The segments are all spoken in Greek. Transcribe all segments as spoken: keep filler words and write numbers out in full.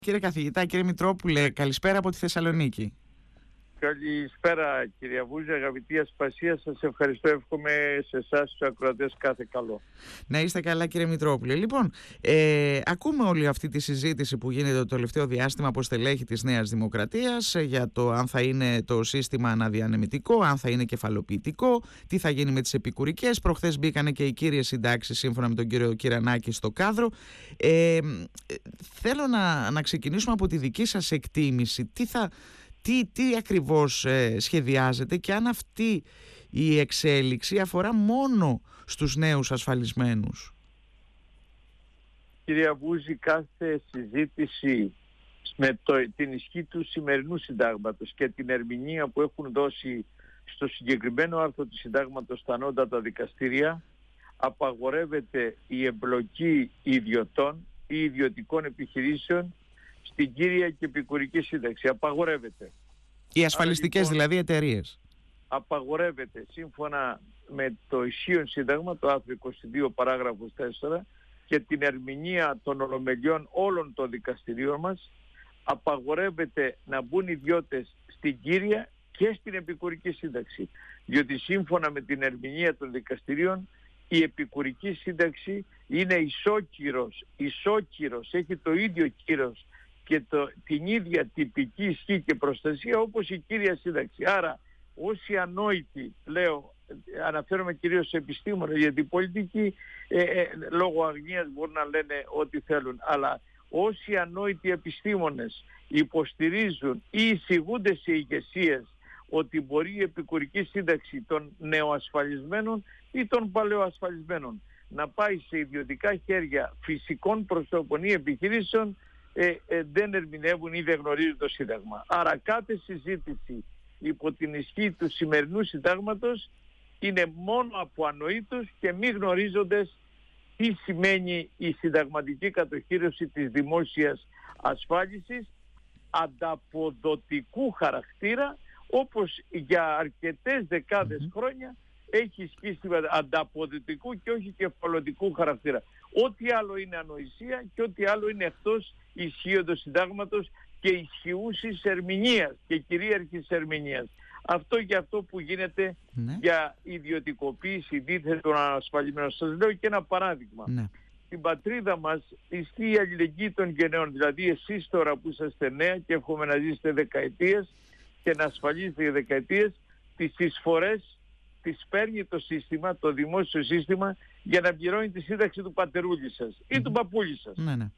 Κύριε καθηγητά, κύριε Μητρόπουλε, καλησπέρα από τη Θεσσαλονίκη. Καλησπέρα κυρία Βούζη, αγαπητή Ασπασία, σας ευχαριστώ, εύχομαι σε εσάς τους ακροατές κάθε καλό. Να είστε καλά κύριε Μητρόπουλε. Λοιπόν, ε, ακούμε όλη αυτή τη συζήτηση που γίνεται το τελευταίο διάστημα από στελέχη της Νέας Δημοκρατίας για το αν θα είναι το σύστημα αναδιανεμητικό, αν θα είναι κεφαλοποιητικό, τι θα γίνει με τις επικουρικές. Προχθές μπήκανε και οι κύριες συντάξεις σύμφωνα με τον κύριο Κυρανάκη στο κάδρο. Ε, θέλω να, να ξεκινήσουμε από τη δική σας εκτίμηση. Τι θα... Τι, τι ακριβώς ε, σχεδιάζεται και αν αυτή η εξέλιξη αφορά μόνο στους νέους ασφαλισμένους. Κυρία Βούζη, κάθε συζήτηση με το, την ισχύ του σημερινού συντάγματος και την ερμηνεία που έχουν δώσει στο συγκεκριμένο άρθρο του συντάγματος στα ανώτατα δικαστήρια, απαγορεύεται η εμπλοκή ιδιωτών ή ιδιωτικών επιχειρήσεων στην κύρια και επικουρική σύνταξη. Απαγορεύεται. Οι ασφαλιστικές λοιπόν, δηλαδή εταιρείες. Απαγορεύεται σύμφωνα με το ισχύον σύνταγμα, το άρθρο είκοσι δύο παράγραφος τέσσερα, και την ερμηνεία των ολομελιών όλων των δικαστηρίων μας, απαγορεύεται να μπουν ιδιώτες στην κύρια και στην επικουρική σύνταξη. Διότι σύμφωνα με την ερμηνεία των δικαστηρίων, η επικουρική σύνταξη είναι ισόκυρος, ισόκυρος, έχει το ίδιο κύρος και το, την ίδια τυπική ισχύ και προστασία όπως η κύρια σύνταξη. Άρα όσοι ανόητοι, λέω, αναφέρομαι κυρίως σε επιστήμονες, γιατί οι πολιτικοί ε, ε, λόγω αγνίας μπορούν να λένε ό,τι θέλουν, αλλά όσοι ανόητοι επιστήμονες υποστηρίζουν ή εισηγούνται σε ηγεσίες ότι μπορεί η επικουρική σύνταξη των νεοασφαλισμένων ή των παλαιοασφαλισμένων να πάει σε ιδιωτικά χέρια φυσικών προσώπων ή επιχειρήσεων, ε, ε, δεν ερμηνεύουν ή δεν γνωρίζουν το Σύνταγμα. Άρα κάθε συζήτηση υπό την ισχύ του σημερινού συντάγματος είναι μόνο από ανοήτους και μη γνωρίζοντες τι σημαίνει η συνταγματική κατοχήρωση της δημόσιας ασφάλισης ανταποδοτικού χαρακτήρα, όπως για αρκετές δεκάδες mm-hmm. χρόνια έχει ισχύσει ανταποδοτικού και όχι κεφαλωτικού χαρακτήρα. Ό,τι άλλο είναι ανοησία και ό,τι άλλο είναι εκτός ισχύοντος συντάγματος και ισχυούσης ερμηνείας και κυρίαρχης ερμηνείας. Αυτό για αυτό που γίνεται ναι. για ιδιωτικοποίηση δίθεν των ανασφαλισμένων. Σας λέω και ένα παράδειγμα. Ναι. Στην πατρίδα μας ισχύει η αλληλεγγύη των γενναίων. Δηλαδή εσείς τώρα που είσαστε νέα και εύχομαι να ζήσετε δεκαετίες και να ασφαλίζετε για δεκαετίες, τις εισφορές τις παίρνει το σύστημα, το δημόσιο σύστημα, για να πληρώνει τη σύνταξη του πατερούλη σας ή mm-hmm. του παππούλη σας. Ναι, ναι.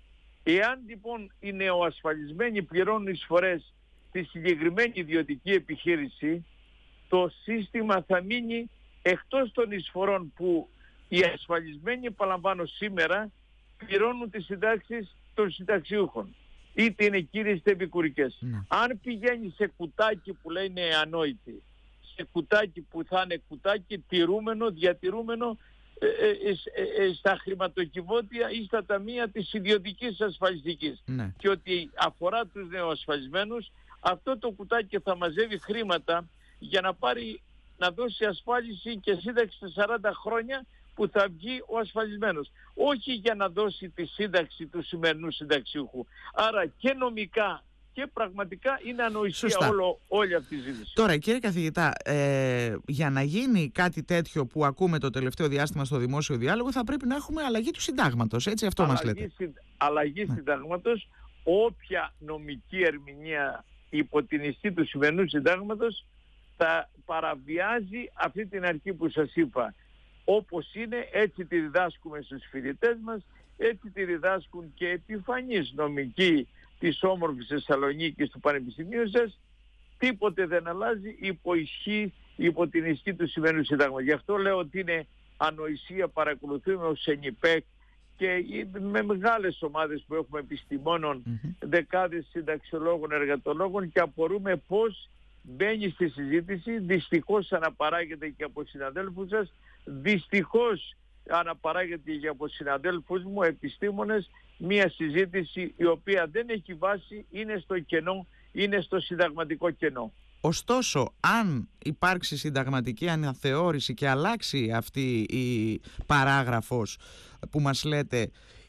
Εάν λοιπόν οι νεοασφαλισμένοι πληρώνουν εισφορές στη συγκεκριμένη ιδιωτική επιχείρηση, το σύστημα θα μείνει εκτός των εισφορών που οι ασφαλισμένοι, επαναλαμβάνω σήμερα, πληρώνουν τις συντάξεις των συνταξιούχων. Είτε είναι κύριες είτε επικουρικές. Ναι. Αν πηγαίνει σε κουτάκι που λένε ανόητοι, σε κουτάκι που θα είναι κουτάκι τηρούμενο, διατηρούμενο ε, ε, ε, ε, στα χρηματοκιβώτια ή στα ταμεία της ιδιωτικής ασφαλιστικής, ναι. και ότι αφορά τους νεοασφαλισμένους, αυτό το κουτάκι θα μαζεύει χρήματα για να πάρει, να δώσει ασφάλιση και σύνταξη σε σαράντα χρόνια που θα βγει ο ασφαλισμένος, όχι για να δώσει τη σύνταξη του σημερινού συνταξιούχου. Άρα και νομικά και πραγματικά είναι ανοησία όλο, όλη αυτή η ζήτηση. Τώρα κύριε καθηγητά, ε, για να γίνει κάτι τέτοιο που ακούμε το τελευταίο διάστημα στο δημόσιο διάλογο, θα πρέπει να έχουμε αλλαγή του συντάγματος, έτσι, αυτό αλλαγή μας λέτε. Συ, αλλαγή ναι. συντάγματος, όποια νομική ερμηνεία υπό την ισχύ του σημερινού συντάγματος θα παραβιάζει αυτή την αρχή που σας είπα. Όπως είναι, έτσι τη διδάσκουμε στους φοιτητές μας, έτσι τη διδάσκουν και επιφανείς νομικοί της όμορφης Θεσσαλονίκης του Πανεπιστημίου σας. Τίποτε δεν αλλάζει υπό, ισχύ, υπό την ισχύ του σημερινού συντάγματος. Γι' αυτό λέω ότι είναι ανοησία, παρακολουθούμε ως ΕΝΙΠΕΚ και με μεγάλες ομάδες που έχουμε επιστημόνων, mm-hmm. δεκάδες συνταξιολόγων, εργατολόγων, και απορούμε πώς μπαίνει στη συζήτηση, δυστυχώς αναπαράγεται και από συναδέλφους σας, δυστυχώς αναπαράγεται και από συναδέλφους μου επιστήμονες, μια συζήτηση η οποία δεν έχει βάση, είναι στο κενό, είναι στο συνταγματικό κενό. Ωστόσο, αν υπάρξει συνταγματική αναθεώρηση και αλλάξει αυτή η παράγραφος που μας λέτε,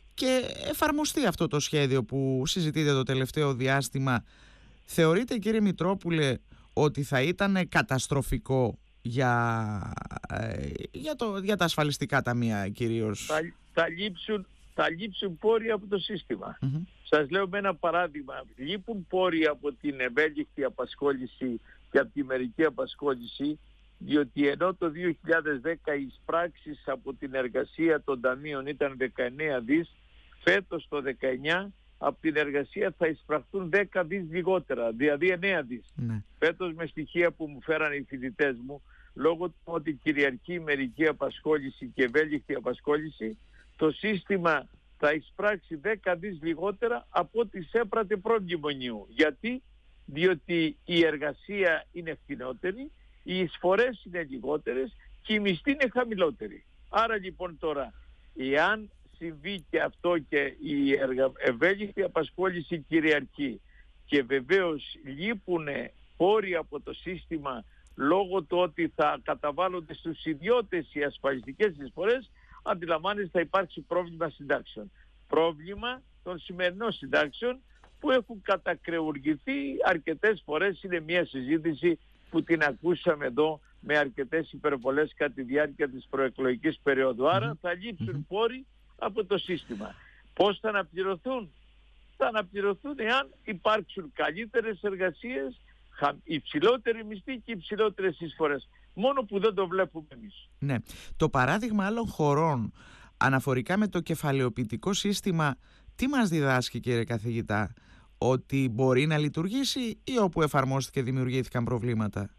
και εφαρμοστεί αυτό το σχέδιο που συζητείτε το τελευταίο διάστημα, θεωρείτε, κύριε Μητρόπουλε, ότι θα ήταν καταστροφικό για, για, το, για τα ασφαλιστικά ταμεία κυρίως? Θα, θα, λείψουν, θα λείψουν πόροι από το σύστημα. Mm-hmm. Σας λέω με ένα παράδειγμα. Λείπουν πόροι από την ευέλικτη απασχόληση και από τη μερική απασχόληση, διότι ενώ το δύο χιλιάδες δέκα οι εισπράξεις από την εργασία των ταμείων ήταν δεκαεννέα δις, φέτος το δεκαεννέα από την εργασία θα εισπραχθούν δέκα δις λιγότερα, δηλαδή εννέα δις. Ναι. Φέτος, με στοιχεία που μου φέραν οι φοιτητές μου, λόγω του ότι κυριαρχεί η μερική απασχόληση και ευέλικτη απασχόληση, το σύστημα θα εισπράξει δέκα δις λιγότερα από ό,τι έπρατε προμνημονίου. Γιατί? Διότι η εργασία είναι φθηνότερη, οι εισφορές είναι λιγότερες και η μισθή είναι χαμηλότερη. Άρα λοιπόν τώρα, εάν συμβεί και αυτό και η ευέλικτη απασχόληση κυριαρχεί και βεβαίως λείπουν πόροι από το σύστημα λόγω του ότι θα καταβάλλονται στους ιδιώτες οι ασφαλιστικές εισφορές, αντιλαμβάνεστε θα υπάρξει πρόβλημα συντάξεων. Πρόβλημα των σημερινών συντάξεων που έχουν κατακρεουργηθεί αρκετές φορές. Είναι μια συζήτηση που την ακούσαμε εδώ με αρκετές υπερβολές κατά τη διάρκεια της προεκλογικής περίοδου. Άρα θα λείψουν mm-hmm. πόροι από το σύστημα. Πώς θα αναπληρωθούν? Θα αναπληρωθούν εάν υπάρξουν καλύτερες εργασίες, υψηλότερη μισθή και υψηλότερες εισφορές. Μόνο που δεν το βλέπουμε εμείς. Ναι. Το παράδειγμα άλλων χωρών αναφορικά με το κεφαλαιοποιητικό σύστημα, τι μας διδάσκει, κύριε καθηγητά? Ότι μπορεί να λειτουργήσει ή όπου εφαρμόστηκε δημιουργήθηκαν προβλήματα?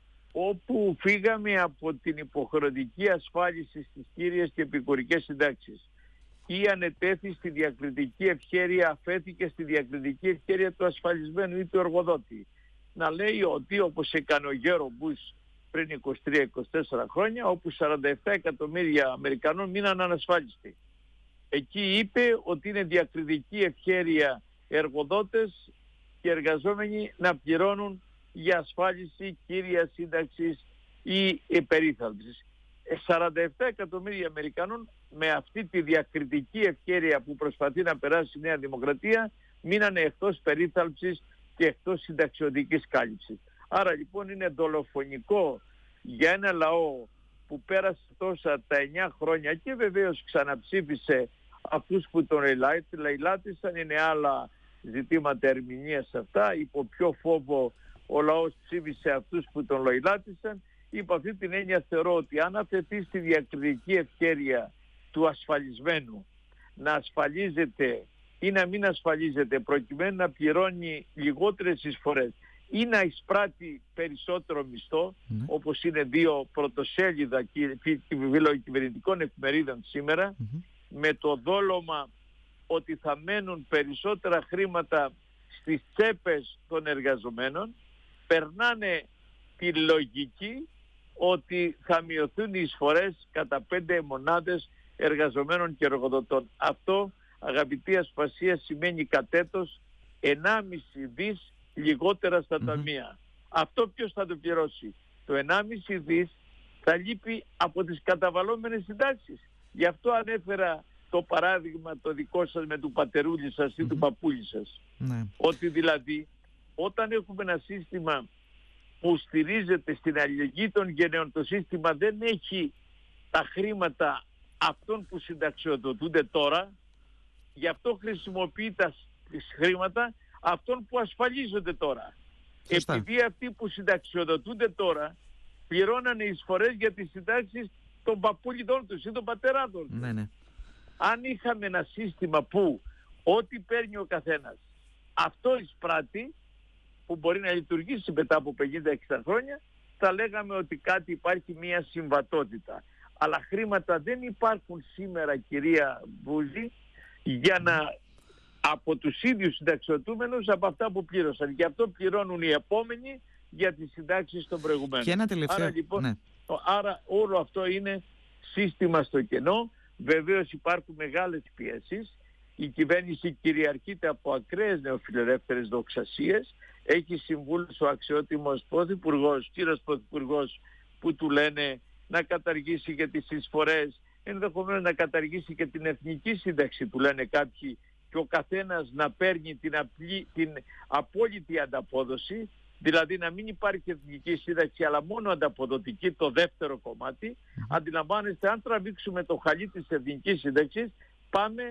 Όπου φύγαμε από την υποχρεωτική ασφάλιση στις κύριες και επικουρικές συντάξεις ή ανετέθη στη διακριτική ευχέρεια, αφέθηκε στη διακριτική ευχέρεια του ασφαλισμένου ή του εργοδότη. Να λέει ότι, όπως έκανε ο Γέρο Μπούς πριν είκοσι τρία είκοσι τέσσερα χρόνια, όπου σαράντα επτά εκατομμύρια Αμερικανών μείναν ανασφάλιστοι. Εκεί είπε ότι είναι διακριτική ευχέρεια εργοδότες και εργαζόμενοι να πληρώνουν για ασφάλιση κύρια σύνταξης ή περίθαλψης. σαράντα επτά εκατομμύρια Αμερικανών με αυτή τη διακριτική ευχέρεια που προσπαθεί να περάσει η Νέα Δημοκρατία μείνανε εκτός περίθαλψης και εκτός συνταξιωτικής κάλυψης. Άρα λοιπόν είναι δολοφονικό για ένα λαό που πέρασε τόσα τα εννιά χρόνια και βεβαίως ξαναψήφισε αυτούς που τον λαιλάτισαν. Είναι άλλα ζητήματα ερμηνείας αυτά. Υπό ποιο φόβο ο λαός ψήφισε αυτούς που τον λαιλάτισαν? Υπό αυτή την έννοια θεωρώ ότι αν αφαιθεί στη διακριτική ευχέρεια του ασφαλισμένου να ασφαλίζεται ή να μην ασφαλίζεται προκειμένου να πληρώνει λιγότερες εισφορές ή να εισπράττει περισσότερο μισθό, mm. όπως είναι δύο πρωτοσέλιδα κυβερνητικών εφημερίδων σήμερα, mm-hmm. με το δόλωμα ότι θα μένουν περισσότερα χρήματα στις τσέπες των εργαζομένων, περνάνε τη λογική ότι θα μειωθούν οι εισφορές κατά πέντε μονάδες εργαζομένων και εργοδοτών. Αυτό, αγαπητή Ασπασία, σημαίνει κατέτος ενάμιση δις λιγότερα στα mm-hmm. ταμεία. Αυτό ποιος θα το πληρώσει? Το ενάμιση δις θα λείπει από τις καταβαλλόμενες συντάξεις. Γι' αυτό ανέφερα το παράδειγμα το δικό σας με του πατερούλη σας ή mm-hmm. του παππούλη σας. Mm-hmm. Ότι δηλαδή όταν έχουμε ένα σύστημα που στηρίζεται στην αλληλεγγύη των γενναίων, το σύστημα δεν έχει τα χρήματα αυτών που συνταξιοδοτούνται τώρα, γι' αυτό χρησιμοποιεί τα χρήματα αυτών που ασφαλίζονται τώρα. Σωστά. Επειδή αυτοί που συνταξιοδοτούνται τώρα πληρώνανε εισφορές για τις συντάξεις των παππούλιδών τους ή των πατεράδων τους. Ναι, ναι. Αν είχαμε ένα σύστημα που ό,τι παίρνει ο καθένας αυτό εισπράττει, που μπορεί να λειτουργήσει μετά από πενήντα εξήντα χρόνια, θα λέγαμε ότι κάτι υπάρχει μια συμβατότητα. Αλλά χρήματα δεν υπάρχουν σήμερα, κυρία Μπούζη, για να από τους ίδιους συνταξιοδοτούμενους από αυτά που πλήρωσαν. Και αυτό πληρώνουν οι επόμενοι για τις συντάξεις των προηγουμένων. Και ένα τελευταίο... Άρα, λοιπόν, ναι. άρα όλο αυτό είναι σύστημα στο κενό. Βεβαίως υπάρχουν μεγάλες πιέσεις. Η κυβέρνηση κυριαρχείται από ακραίες νεοφιλελεύθερες δοξασίες. Έχει συμβούλους ο αξιότιμος πρωθυπουργός, κύριος πρωθυπουργός, που του λένε να καταργήσει για τις εισφορές ενδεχομένως να καταργήσει και την εθνική σύνταξη που λένε κάποιοι, και ο καθένας να παίρνει την, απλή, την απόλυτη ανταπόδοση, δηλαδή να μην υπάρχει εθνική σύνταξη αλλά μόνο ανταποδοτική, το δεύτερο κομμάτι. Αντιλαμβάνεστε, αν τραβήξουμε το χαλί της εθνικής σύνταξης, πάμε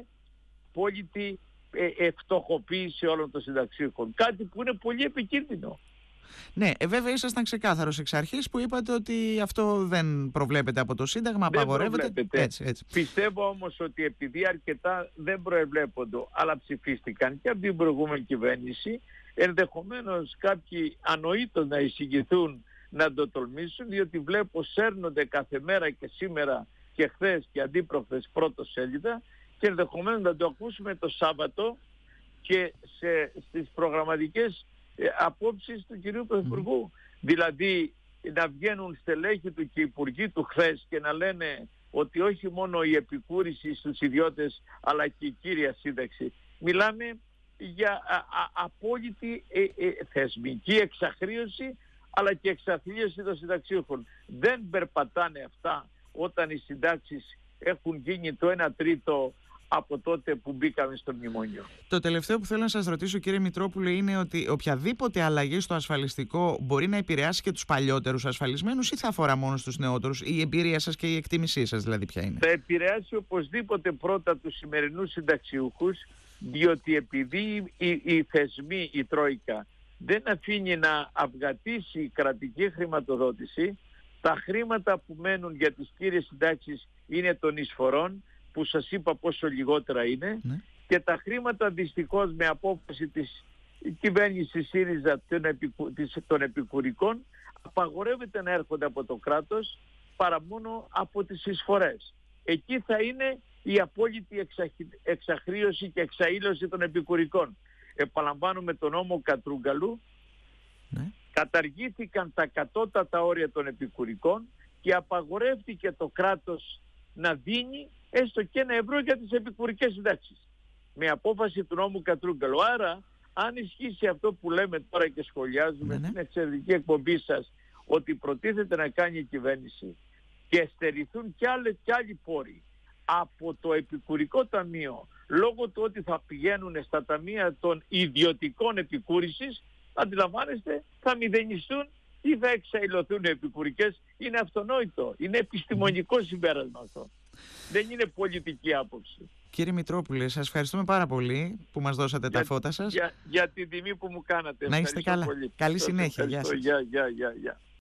απόλυτη ε, φτωχοποίηση όλων των συνταξίχων, κάτι που είναι πολύ επικίνδυνο. Ναι, ε, βέβαια ήσασταν ξεκάθαρος εξ αρχής που είπατε ότι αυτό δεν προβλέπεται από το Σύνταγμα, απαγορεύεται. Έτσι, έτσι. Πιστεύω όμως ότι επειδή αρκετά δεν προεβλέπονται, αλλά ψηφίστηκαν και από την προηγούμενη κυβέρνηση, ενδεχομένως κάποιοι ανοήτως να εισηγηθούν να το τολμήσουν, διότι βλέπω σέρνονται κάθε μέρα και σήμερα και χθες και αντίπροχθες πρώτο σέλιδα, και ενδεχομένως να το ακούσουμε το Σάββατο και σε, στις προγραμματικές ε, απόψεις του κυρίου Πρωθυπουργού. Mm. Δηλαδή να βγαίνουν στελέχη του και υπουργοί του χθες και να λένε ότι όχι μόνο η επικούρηση στους ιδιώτες αλλά και η κύρια σύνταξη. Μιλάμε για α, α, απόλυτη ε, ε, θεσμική εξαχρίωση αλλά και εξαθλίωση των συνταξίχων. Δεν περπατάνε αυτά όταν οι συντάξεις έχουν γίνει το ένα τρίτο από τότε που μπήκαμε στο μνημόνιο. Το τελευταίο που θέλω να σας ρωτήσω, κύριε Μητρόπουλε, είναι ότι οποιαδήποτε αλλαγή στο ασφαλιστικό μπορεί να επηρεάσει και τους παλιότερους ασφαλισμένους ή θα αφορά μόνο στους νεότερους? Η εμπειρία σας και η εκτίμησή σας δηλαδή ποια είναι? Θα επηρεάσει οπωσδήποτε πρώτα τους σημερινούς συνταξιούχους, διότι επειδή οι, οι θεσμοί, η Τρόικα, δεν αφήνει να αυγατήσει η κρατική χρηματοδότηση, τα χρήματα που μένουν για τις κύριες συντάξεις είναι των εισφορών, που σας είπα πόσο λιγότερα είναι, ναι. Και τα χρήματα δυστυχώς με απόφαση της κυβέρνησης ΣΥΡΙΖΑ των, επικου, των επικουρικών απαγορεύεται να έρχονται από το κράτος παρά μόνο από τις εισφορές. Εκεί θα είναι η απόλυτη εξαχ, εξαχρίωση και εξαήλωση των επικουρικών. Επαναλαμβάνουμε τον νόμο Κατρούγκαλου, ναι. Καταργήθηκαν τα κατώτατα όρια των επικουρικών και απαγορεύτηκε το κράτος να δίνει έστω και ένα ευρώ για τις επικουρικές συντάξεις. Με απόφαση του νόμου Κατρούγκαλου. Άρα, αν ισχύσει αυτό που λέμε τώρα και σχολιάζουμε ναι, ναι. στην εξαιρετική εκπομπή σας, ότι προτίθεται να κάνει η κυβέρνηση και στερηθούν κι άλλοι, κι άλλοι πόροι από το επικουρικό ταμείο, λόγω του ότι θα πηγαίνουν στα ταμεία των ιδιωτικών επικούρησης, αντιλαμβάνεστε, θα μηδενιστούν ή θα εξαϊλωθούν οι επικουρικές. Είναι αυτονόητο. Είναι επιστημονικό συμπέρασμα αυτό. Δεν είναι πολιτική άποψη. Κύριε Μητρόπουλε, σας ευχαριστούμε πάρα πολύ που μας δώσατε για, τα φώτα σας. Για, για την τιμή που μου κάνατε. Να είστε καλά. Πολύ. Καλή συνέχεια. Γεια σας. Γεια, γεια, γεια, γεια.